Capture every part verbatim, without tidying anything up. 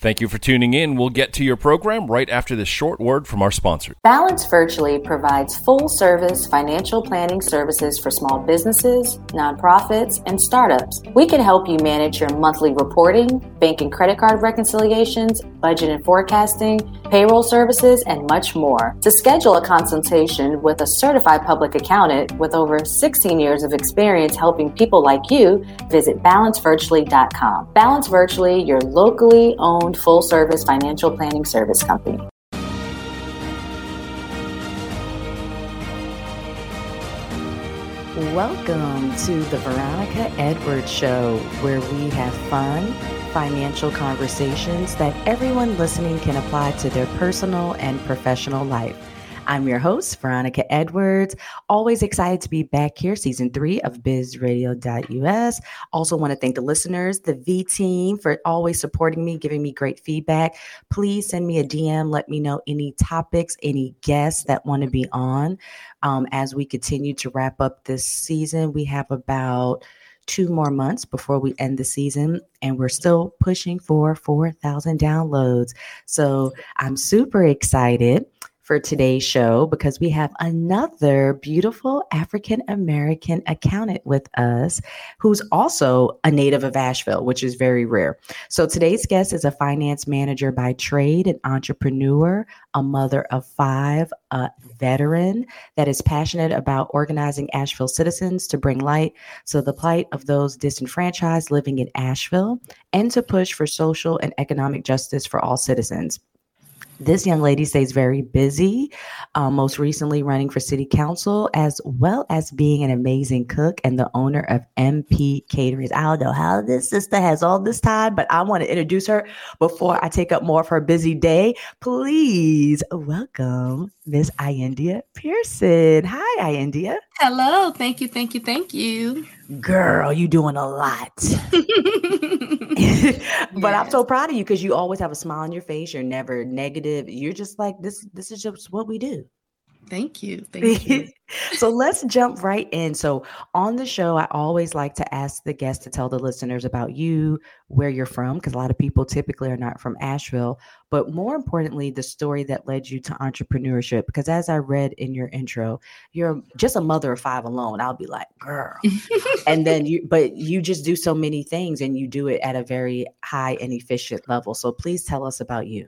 Thank you for tuning in. We'll get to your program right after this short word from our sponsor. Balance Virtually provides full-service financial planning services for small businesses, nonprofits, and startups. We can help you manage your monthly reporting, bank and credit card reconciliations, budget and forecasting, payroll services, and much more. To schedule a consultation with a certified public accountant with over sixteen years of experience helping people like you, visit balance virtually dot com. Balance Virtually, your locally owned full-service financial planning service company. Welcome to the Veronica Edwards Show, where we have fun, financial conversations that everyone listening can apply to their personal and professional life. I'm your host, Veronica Edwards. Always excited to be back here, season three of biz radio dot U S. Also want to thank the listeners, the V team, for always supporting me, giving me great feedback. Please send me a D M. Let me know any topics, any guests that want to be on. Um, as we continue to wrap up this season, we have about two more months before we end the season, and we're still pushing for four thousand downloads. So I'm super excited for today's show because we have another beautiful African-American accountant with us who's also a native of Asheville, which is very rare. So today's guest is a finance manager by trade, an entrepreneur, a mother of five, a veteran that is passionate about organizing Asheville citizens to bring light to the plight of those disenfranchised living in Asheville and to push for social and economic justice for all citizens. This young lady stays very busy, uh, most recently running for city council, as well as being an amazing cook and the owner of M P Caterings. I don't know how this sister has all this time, but I want to introduce her before I take up more of her busy day. Please welcome Miss Iyendia Pearson. Hi, Iyendia. Hello. Thank you. Thank you. Thank you. Girl, you doing a lot. But yes. I'm so proud of you because you always have a smile on your face. You're never negative. You're just like, this, this is just what we do. Thank you. Thank you. So let's jump right in. So on the show, I always like to ask the guests to tell the listeners about you, where you're from, because a lot of people typically are not from Asheville, but more importantly, the story that led you to entrepreneurship. Because as I read in your intro, you're just a mother of five alone. I'll be like, girl. And then you, but you just do so many things and you do it at a very high and efficient level. So please tell us about you.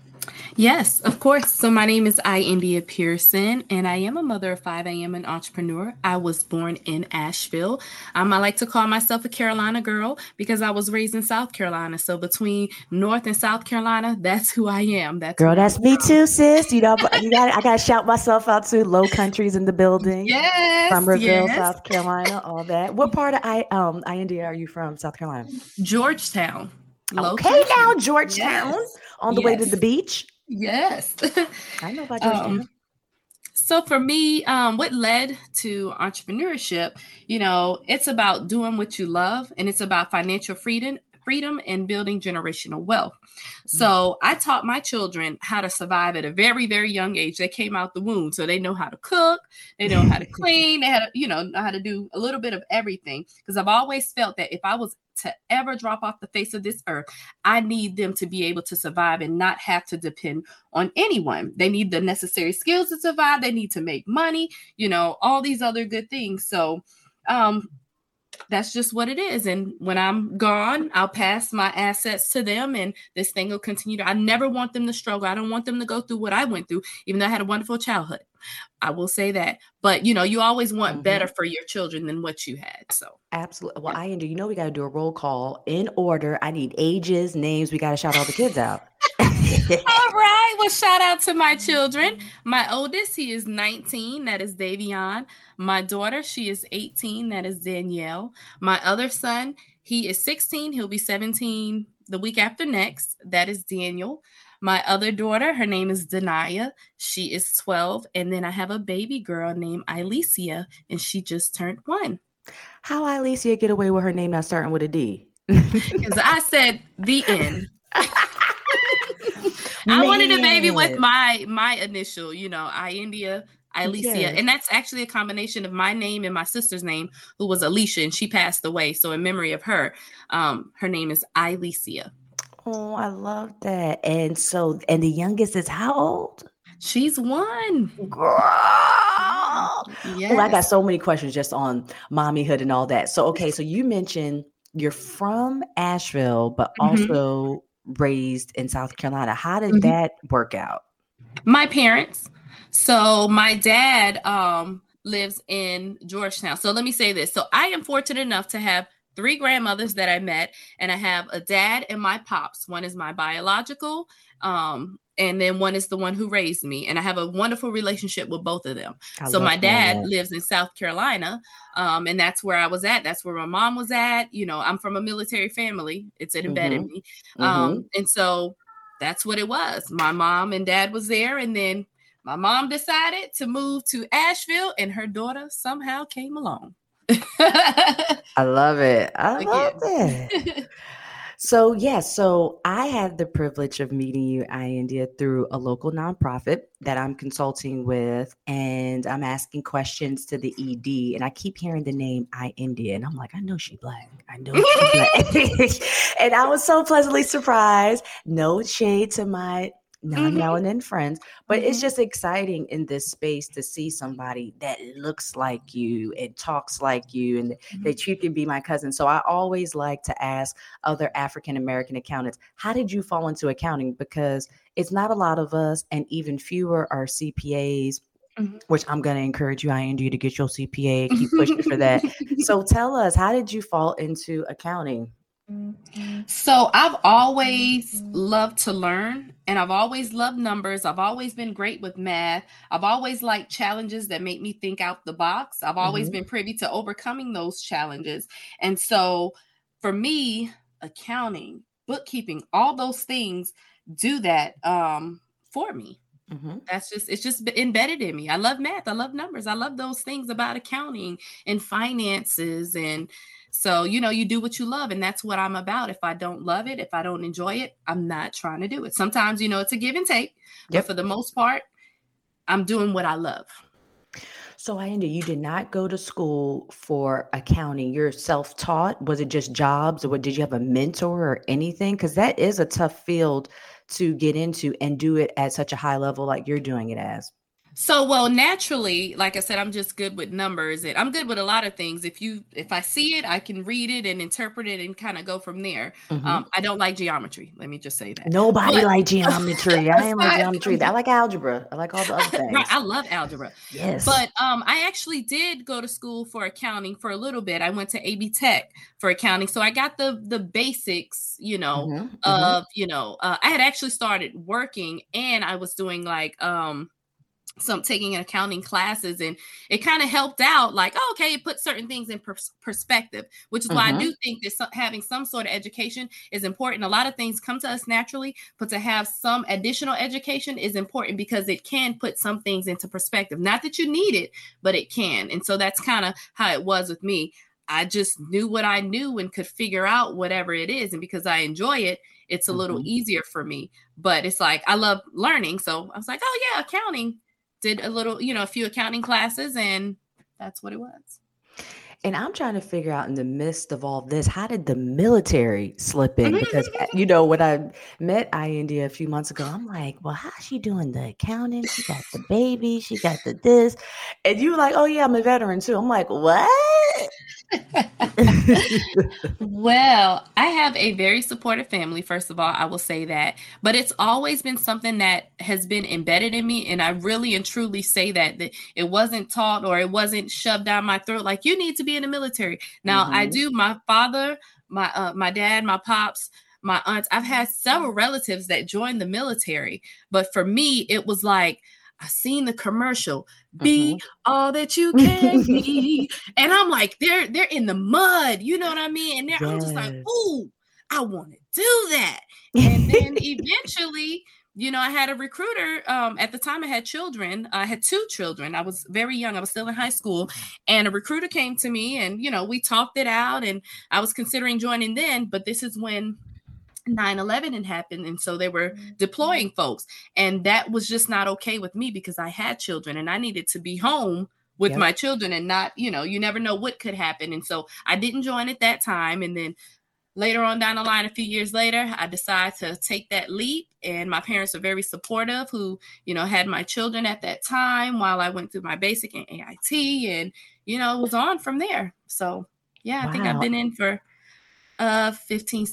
Yes, of course. So my name is Iyendia Pearson, and I am a mother of five. I am an entrepreneur. I was born in Asheville. Um, I like to call myself a Carolina girl because I was raised in South Carolina. So between North and South Carolina, that's who I am. That's girl. That's me too, sis. You know, you got. I got to shout myself out too. Low Country's in the building. Yes, Somerville, yes. South Carolina. All that. What part of I um Iyendia are you from? South Carolina. Georgetown. Low okay, country. Now Georgetown yes. on the yes. way to the beach. Yes. I know about Georgetown. Um, so for me, um, what led to entrepreneurship, you know, it's about doing what you love, and it's about financial freedom, freedom and building generational wealth. So I taught my children how to survive at a very, very young age. They came out the womb, so they know how to cook, they know how to clean, they had, to, you know, know how to do a little bit of everything. Because I've always felt that if I was to ever drop off the face of this earth, I need them to be able to survive and not have to depend on anyone. They need the necessary skills to survive. They need to make money, you know, all these other good things. So, um, that's just what it is. And when I'm gone, I'll pass my assets to them and this thing will continue to, I never want them to struggle. I don't want them to go through what I went through, even though I had a wonderful childhood. I will say that. But, you know, you always want mm-hmm. better for your children than what you had. So absolutely. Well, Iyendia, you know, we got to do a roll call in order. I need ages, names. We got to shout all the kids out. All right. Well, shout out to my children. My oldest, he is nineteen. That is Davion. My daughter, she is eighteen. That is Danielle. My other son, he is sixteen. He'll be seventeen the week after next. That is Daniel. My other daughter, her name is Denia. She is twelve. And then I have a baby girl named Ilicia, and she just turned one. How Ilicia get away with her name not starting with a D? Because I said the N. I wanted a baby with my my initial, you know, Iyendia, Ilicia. Yes. And that's actually a combination of my name and my sister's name, who was Alicia, and she passed away. So in memory of her, um, her name is Ilicia. Oh, I love that. And so, and the youngest is how old? She's one. Girl. Yes. Oh, I got so many questions just on mommyhood and all that. So, okay, so you mentioned you're from Asheville, but Mm-hmm. also raised in South Carolina. How did Mm-hmm. that work out? My parents. So my dad um, lives in Georgetown. So let me say this. So I am fortunate enough to have three grandmothers that I met, and I have a dad and my pops. One is my biological, um, and then one is the one who raised me. And I have a wonderful relationship with both of them. I so love my dad that. lives in South Carolina, um, and that's where I was at. That's where my mom was at. You know, I'm from a military family. It's embedded Mhm. in me. Mhm. Um, and so that's what it was. My mom and dad was there, and then my mom decided to move to Asheville, and her daughter somehow came along. I love it. I Again. love it. So, yeah, so I had the privilege of meeting you, India, through a local nonprofit that I'm consulting with, and I'm asking questions to the E D, and I keep hearing the name India, and I'm like, I know she Black. I know she Black. And I was so pleasantly surprised. No shade to my non-melanin friends, but it's just exciting in this space to see somebody that looks like you and talks like you, and that you can be my cousin. So I always like to ask other African-American accountants, how did you fall into accounting? Because it's not a lot of us, and even fewer are C P As, Mhm. which I'm going to encourage you, India, to get your C P A, keep pushing for that. So tell us, how did you fall into accounting? So I've always loved to learn, and I've always loved numbers. I've always been great with math. I've always liked challenges that make me think out the box. I've always Mhm. been privy to overcoming those challenges. And so for me, accounting, bookkeeping, all those things do that um, for me. Mhm. That's just, it's just embedded in me. I love math. I love numbers. I love those things about accounting and finances. And so, you know, you do what you love, and that's what I'm about. If I don't love it, if I don't enjoy it, I'm not trying to do it. Sometimes, you know, it's a give and take, but Yep. for the most part, I'm doing what I love. So, India, you did not go to school for accounting. You're self-taught. Was it just jobs, or did you have a mentor or anything? Because that is a tough field to get into and do it at such a high level like you're doing it as. So, well, naturally, like I said, I'm just good with numbers, and I'm good with a lot of things. If you, if I see it, I can read it and interpret it and kind of go from there. Mhm. Um, I don't like geometry. Let me just say that. Nobody But- like geometry. I am like Aside geometry. from- I like algebra. I like all the other things. Right, I love algebra. Yes. But um, I actually did go to school for accounting for a little bit. I went to A B Tech for accounting, so I got the the basics, you know, Mhm, mhm. of you know. Uh, I had actually started working, and I was doing like um. some taking accounting classes, and it kind of helped out, like, oh, okay, it put certain things in pers- perspective, which is why Mhm. I do think that so- having some sort of education is important. A lot of things come to us naturally, but to have some additional education is important because it can put some things into perspective. Not that you need it, but it can. And so that's kind of how it was with me. I just knew what I knew and could figure out whatever it is. And because I enjoy it, it's a little Mhm. easier for me. But it's like, I love learning. So I was like, oh yeah, accounting. Did a little, you know, a few accounting classes, and that's what it was. And I'm trying to figure out, in the midst of all this, how did the military slip in? Because, you know, when I met India a few months ago, I'm like, well, how's she doing the accounting? She got the baby, she got the this. And you were like, oh, yeah, I'm a veteran too. I'm like, what? Well, I have a very supportive family, first of all, I will say that. But it's always been something that has been embedded in me. And I really and truly say that, that it wasn't taught or it wasn't shoved down my throat, like, you need to be in the military. Now, I Mhm. do. My father, my uh, my dad, my pops, my aunts, I've had several relatives that joined the military. But for me, it was like, I seen the commercial, be all that you can be. And I'm like, they're they're in the mud, you know what I mean? And they're, I'm just like, Yes. ooh, I want to do that. And then eventually, you know, I had a recruiter. Um, at the time I had children. I had two children. I was very young. I was still in high school. And a recruiter came to me, and, you know, we talked it out, and I was considering joining then, but this is when nine eleven had happened, and so they were deploying folks, and that was just not okay with me because I had children and I needed to be home with Yep. my children, and not, you know, you never know what could happen. And so I didn't join at that time. And then later on down the line, a few years later, I decided to take that leap. And my parents are very supportive, who, you know, had my children at that time while I went through my basic and A I T, and, you know, was on from there. So, yeah, I Wow. think I've been in for uh, fifteen,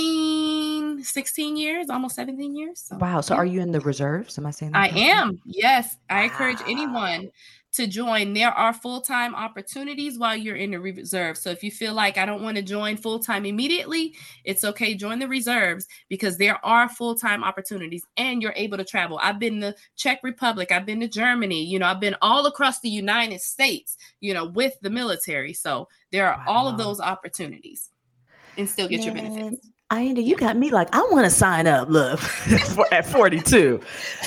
sixteen, sixteen years, almost seventeen years. So, Wow. So yeah. are you in the reserves? Am I saying that I correctly? am. Yes. I Wow. encourage anyone to join. There are full-time opportunities while you're in the reserve. So if you feel like I don't want to join full-time immediately, it's okay. Join the reserves, because there are full-time opportunities and you're able to travel. I've been to Czech Republic. I've been to Germany. You know, I've been all across the United States, you know, with the military. So there are Wow. all of those opportunities and still get your Man, benefits. Ianda, you got me like, I want to sign up, look, for, at forty-two.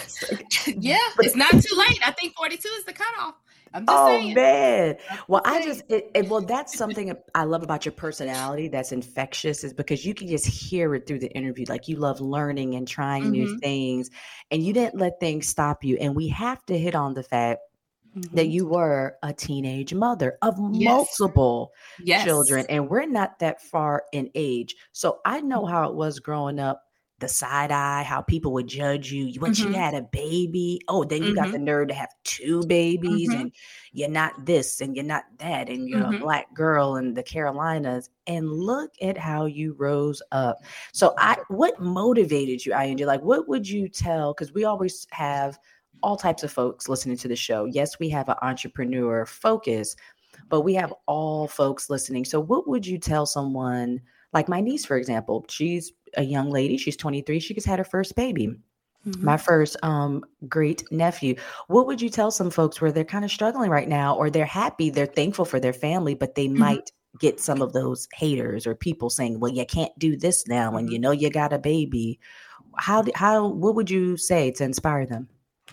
Yeah, it's not too late. I think forty-two is the cutoff. I'm just Oh, saying. man. Well, I saying. just, it, it, well, that's something I love about your personality that's infectious, is because you can just hear it through the interview. Like, you love learning and trying new Mhm. things, and you didn't let things stop you. And we have to hit on the fact that Mhm. you were a teenage mother of Yes. multiple Yes. children, and we're not that far in age. So I know how it was growing up, the side eye, how people would judge you. Once you Mhm. had a baby, oh, then you got the Mhm. nerve to have two babies, Mhm. and you're not this and you're not that, and you're a Mhm. Black girl in the Carolinas. And look at how you rose up. So I, what motivated you, Ianda? Like, what would you tell? Because we always have all types of folks listening to the show. Yes, we have an entrepreneur focus, but we have all folks listening. So what would you tell someone like my niece, for example? She's a young lady. She's twenty-three. She just had her first baby. Mhm. My first um, great nephew. What would you tell some folks where they're kind of struggling right now, or they're happy, they're thankful for their family, but they Mhm. might get some of those haters or people saying, well, you can't do this now, and Mhm. you know you got a baby. How, how, what would you say to inspire them?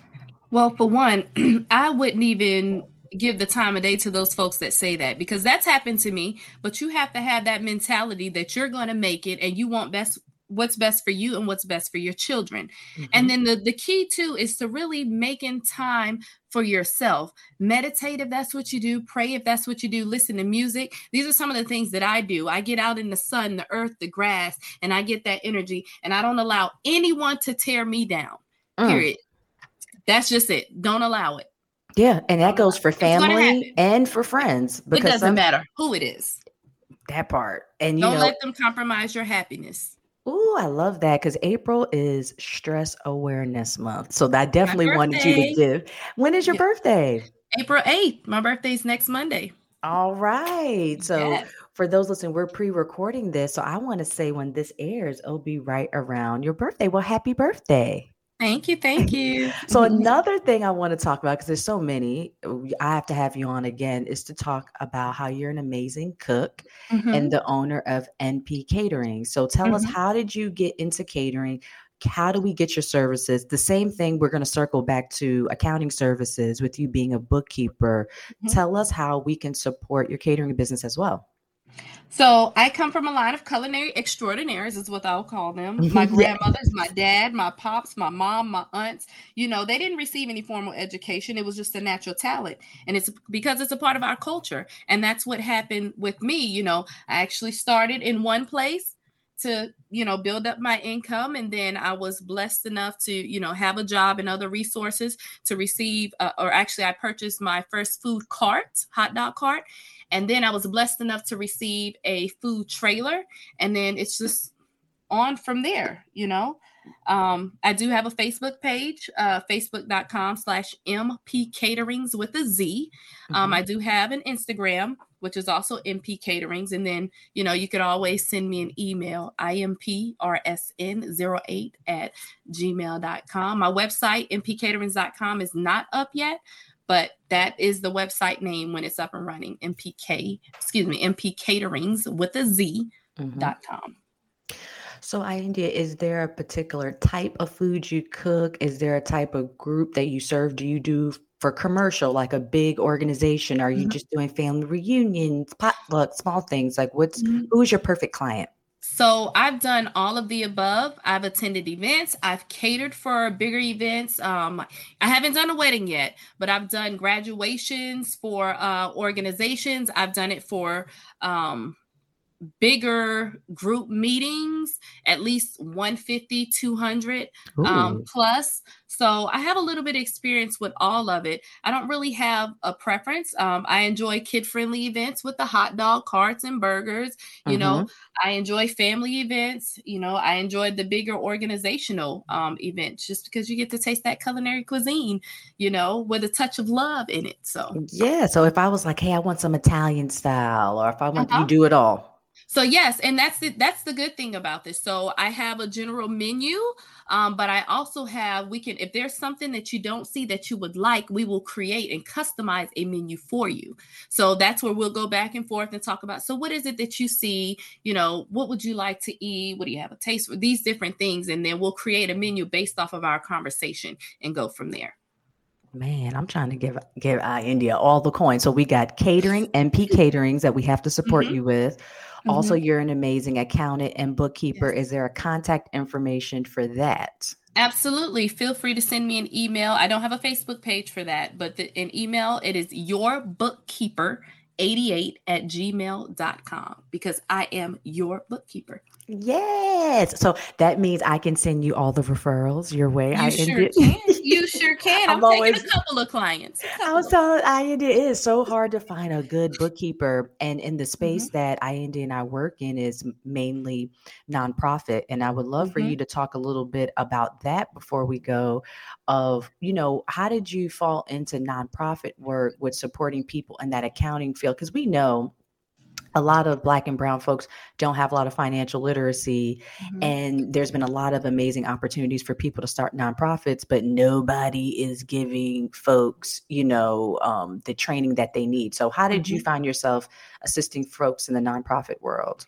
Well, for one, I wouldn't even give the time of day to those folks that say that, because that's happened to me. But you have to have that mentality that you're going to make it, and you want best what's best for you and what's best for your children. Mhm. And then the, the key too is to really making time for yourself. Meditate if that's what you do. Pray if that's what you do. Listen to music. These are some of the things that I do. I get out in the sun, the earth, the grass, and I get that energy, and I don't allow anyone to tear me down. Mm. Period. That's just it. Don't allow it. Yeah, and that goes for It's gonna family happen. and for friends, It because doesn't some, matter who it is. that part. And you Don't know, let them compromise your happiness. ooh, I love that, because April is Stress Awareness Month. So I My definitely wanted you to birthday. give. When is your Yeah. birthday? April eighth. My birthday's next Monday. All right. So Yes. for those listening, we're pre-recording this. So I want to say when this airs, it'll be right around your birthday. Well, happy birthday. Thank you. Thank you. So another thing I want to talk about, because there's so many, I have to have you on again, is to talk about how you're an amazing cook Mhm. and the owner of N P Catering. So tell us, Mhm. how did you get into catering? How do we get your services? The same thing, we're going to circle back to accounting services with you being a bookkeeper. Mhm. Tell us how we can support your catering business as well. So I come from a line of culinary extraordinaires, is what I'll call them. My Yeah. grandmothers, my dad, my pops, my mom, my aunts, you know, they didn't receive any formal education. It was just a natural talent. And it's because it's a part of our culture. And that's what happened with me. You know, I actually started in one place to, you know, build up my income. And then I was blessed enough to, you know, have a job and other resources to receive, uh, or actually I purchased my first food cart, hot dog cart. And then I was blessed enough to receive a food trailer. And then it's just on from there, you know. Um, I do have a Facebook page, uh, facebook.com slash MP Caterings with a Z. Um, Mhm. I do have an Instagram, which is also M P Caterings. And then, you know, you could always send me an email, I M P R S N zero eight at gmail dot com. My website, M P caterings dot com, is not up yet, but that is the website name when it's up and running. M P K, excuse me, M P Caterings with a Z Mhm. dot com. So, Ianda, is there a particular type of food you cook? Is there a type of group that you serve? Do you do for commercial, like a big organization? Are you Mhm. just doing family reunions, potluck, small things? Like, what's Mhm. who's your perfect client? So I've done all of the above. I've attended events. I've catered for bigger events. Um, I haven't done a wedding yet, but I've done graduations for uh, organizations. I've done it for um, bigger group meetings, at least one fifty, two hundred um, plus. So I have a little bit of experience with all of it. I don't really have a preference. Um, I enjoy kid-friendly events with the hot dog carts and burgers. You mm-hmm. know, I enjoy family events. You know, I enjoy the bigger organizational um, events just because you get to taste that culinary cuisine, you know, with a touch of love in it. So, yeah. So if I was like, hey, I want some Italian style, or if I want, uh-huh. you do it all. So yes, and that's the, that's the good thing about this. So I have a general menu, um, but I also have, we can, if there's something that you don't see that you would like, we will create and customize a menu for you. So that's where we'll go back and forth and talk about, so what is it that you see, you know, what would you like to eat? What do you have a taste for? These different things. And then we'll create a menu based off of our conversation and go from there. Man, I'm trying to give give iIndia all the coins. So we got catering, M P Caterings that we have to support mm-hmm. you with. Mm-hmm. Also, you're an amazing accountant and bookkeeper. Yes. Is there a contact information for that? Absolutely. Feel free to send me an email. I don't have a Facebook page for that, but the, an email, it is your bookkeeper eighty-eight at gmail dot com because I am your bookkeeper. Yes. So that means I can send you all the referrals your way. You I sure can. You sure can. I'm, I'm taking always, a couple of clients. Couple I was telling iIndia, it is so hard to find a good bookkeeper. And in the space mm-hmm. that iIndia and I work in is mainly nonprofit. And I would love mm-hmm. for you to talk a little bit about that before we go of, you know, how did you fall into nonprofit work with supporting people in that accounting field? Because we know a lot of Black and brown folks don't have a lot of financial literacy. Mm-hmm. And there's been a lot of amazing opportunities for people to start nonprofits, but nobody is giving folks, you know, um, the training that they need. So how did mm-hmm. you find yourself assisting folks in the nonprofit world?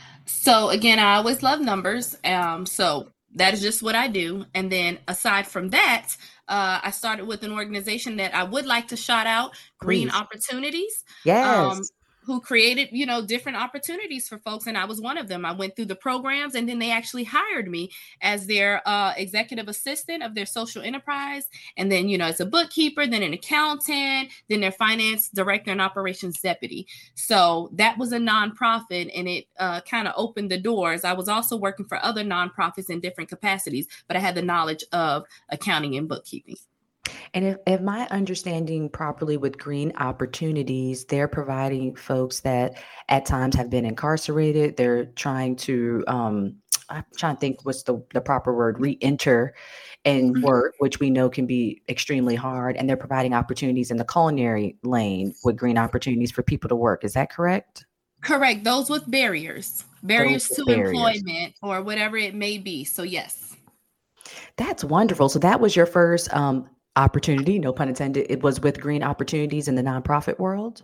So again, I always love numbers. Um, so that is just what I do. And then aside from that, uh, I started with an organization that I would like to shout out, Green Please. Opportunities. Yes. Um, who created, you know, different opportunities for folks. And I was one of them. I went through the programs and then they actually hired me as their uh, executive assistant of their social enterprise. And then, you know, as a bookkeeper, then an accountant, then their finance director and operations deputy. So that was a nonprofit and it uh, kind of opened the doors. I was also working for other nonprofits in different capacities, but I had the knowledge of accounting and bookkeeping. And if, if my understanding properly with Green Opportunities, they're providing folks that at times have been incarcerated. They're trying to, um, I'm trying to think what's the, the proper word, re-enter and mm-hmm. work, which we know can be extremely hard. And they're providing opportunities in the culinary lane with Green Opportunities for people to work. Is that correct? Correct. Those with barriers, barriers Those to barriers. employment or whatever it may be. So yes. That's wonderful. So that was your first um, opportunity, no pun intended. It was with Green Opportunities in the nonprofit world.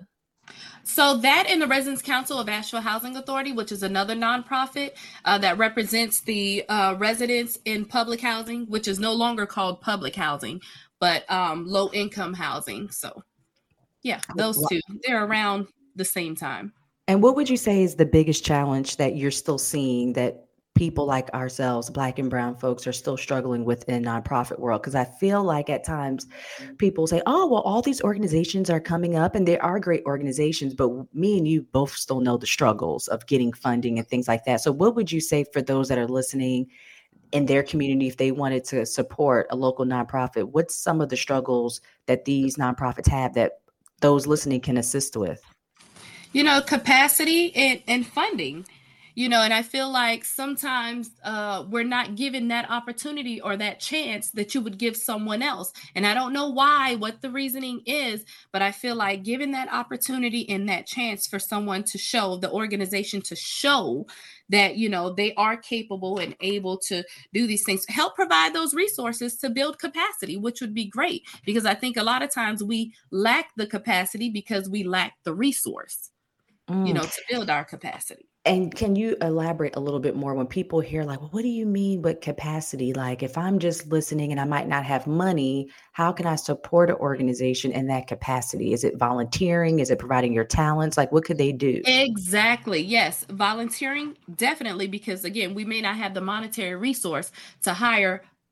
So that and the Residents Council of Asheville Housing Authority, which is another nonprofit uh, that represents the uh, residents in public housing, which is no longer called public housing, but um, low income housing. So yeah, those two, they're around the same time. And what would you say is the biggest challenge that you're still seeing that people like ourselves, Black and brown folks, are still struggling with in nonprofit world? Because I feel like at times people say, oh, well, all these organizations are coming up and they are great organizations, but me and you both still know the struggles of getting funding and things like that. So what would you say for those that are listening in their community, if they wanted to support a local nonprofit, what's some of the struggles that these nonprofits have that those listening can assist with? You know, capacity and, and funding. You know, and I feel like sometimes uh, we're not given that opportunity or that chance that you would give someone else. And I don't know why, what the reasoning is, but I feel like giving that opportunity and that chance for someone to show, the organization to show that, you know, they are capable and able to do these things, help provide those resources to build capacity, which would be great. Because I think a lot of times we lack the capacity because we lack the resource, mm. you know, to build our capacity. And can you elaborate a little bit more when people hear like, well, what do you mean with capacity? Like if I'm just listening and I might not have money, how can I support an organization in that capacity? Is it volunteering? Is it providing your talents? Like what could they do? Exactly. Yes. Volunteering, definitely. Because again, we may not have the monetary resource to hire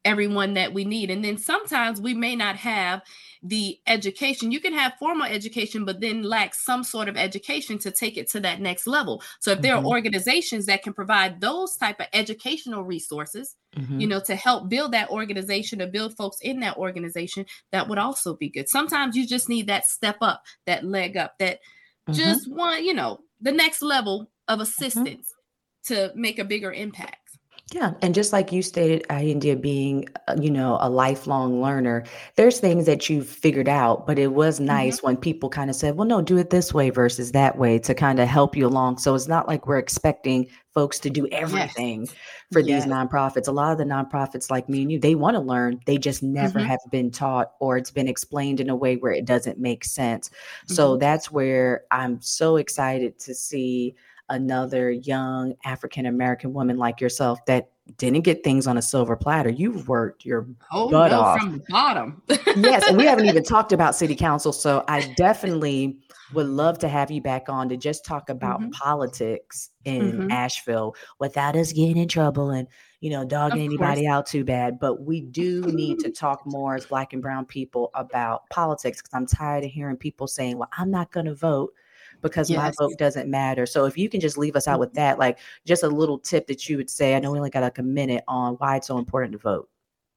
everyone that we need. And then sometimes we may not have the education. You can have formal education, but then lack some sort of education to take it to that next level. So if there mm-hmm. are organizations that can provide those type of educational resources, mm-hmm. you know, to help build that organization or build folks in that organization, that would also be good. Sometimes you just need that step up, that leg up, that mm-hmm. just one, you know, the next level of assistance mm-hmm. to make a bigger impact. Yeah. And just like you stated, India, being, uh, you know, a lifelong learner, there's things that you've figured out, but it was nice mm-hmm. when people kind of said, well, no, do it this way versus that way to kind of help you along. So it's not like we're expecting folks to do everything yes. for yes. these nonprofits. A lot of the nonprofits like me and you, they want to learn. They just never mm-hmm. have been taught, or it's been explained in a way where it doesn't make sense. Mm-hmm. So that's where I'm so excited to see another young African-American woman like yourself that didn't get things on a silver platter. You've worked your oh, butt no, off. From the bottom. Yes. And we haven't even talked about city council. So I definitely would love to have you back on to just talk about mm-hmm. politics in mm-hmm. Asheville without us getting in trouble and, you know, dogging of anybody course. out too bad. But we do need to talk more as Black and brown people about politics, because I'm tired of hearing people saying, well, I'm not going to vote because yes. my vote doesn't matter. So if you can just leave us out with that, like just a little tip that you would say, I know we only got like a minute, on why it's so important to vote.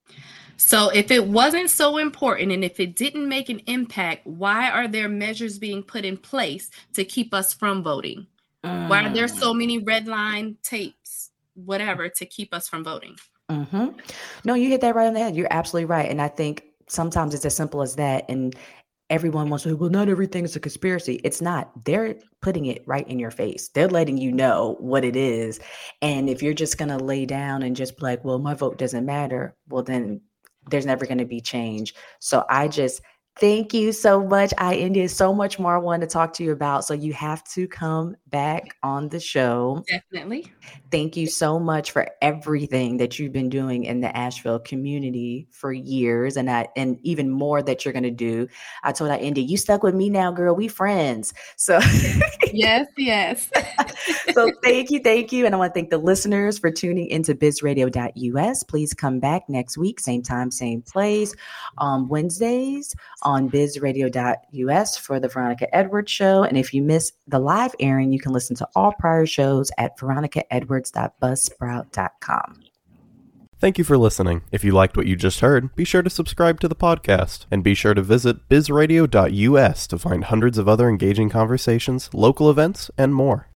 So if it wasn't so important and if it didn't make an impact, why are there measures being put in place to keep us from voting? Mm. Why are there so many red line tapes, whatever, to keep us from voting? Mm-hmm. No, you hit that right on the head. You're absolutely right. And I think sometimes it's as simple as that. And everyone wants to say, well, not everything is a conspiracy. It's not. They're putting it right in your face. They're letting you know what it is. And if you're just going to lay down and just be like, well, my vote doesn't matter, well, then there's never going to be change. So I just thank you so much. I India, so much more I wanted to talk to you about. So you have to come back on the show. Definitely. Thank you so much for everything that you've been doing in the Asheville community for years, and I, and even more that you're going to do. I told I India, you stuck with me now, girl. We friends. So yes, yes. So thank you, thank you. And I want to thank the listeners for tuning into biz radio dot U S. Please come back next week, same time, same place, on Wednesdays on biz radio dot U S for the Veronica Edwards Show. And if you miss the live airing, you can listen to all prior shows at veronica edwards dot buzzsprout dot com. Thank you for listening. If you liked what you just heard, be sure to subscribe to the podcast, and be sure to visit biz radio dot U S to find hundreds of other engaging conversations, local events, and more.